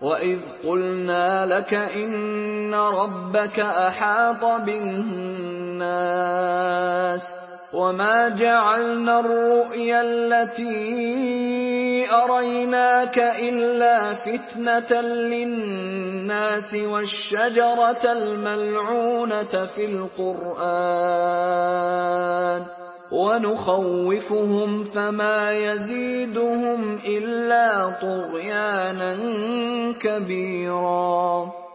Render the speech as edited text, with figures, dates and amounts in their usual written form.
وَإِذْ قُلْنَا لَكَ إِنَّ رَبَّكَ أَحَاطَ بِالنَّاسِ وَمَا جَعَلْنَا الرُّؤْيَا الَّتِي أَرَيْنَاكَ إِلَّا فِتْنَةً لِّلنَّاسِ وَالشَّجَرَةَ الْمَلْعُونَةَ فِي الْقُرْآنِ وَنُخَوِّفُهُمْ فَمَا يَزِيدُهُمْ إِلَّا طُغْيَانًا كَبِيرًا.